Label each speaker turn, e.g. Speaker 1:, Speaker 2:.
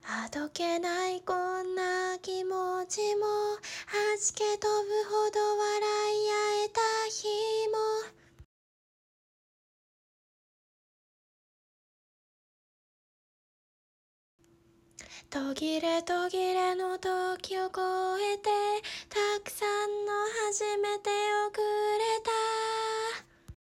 Speaker 1: あどけないこんな気持ちも弾け飛ぶほど笑い合えた日も途切れ途切れの時を越えてたくさんの初めてをくれた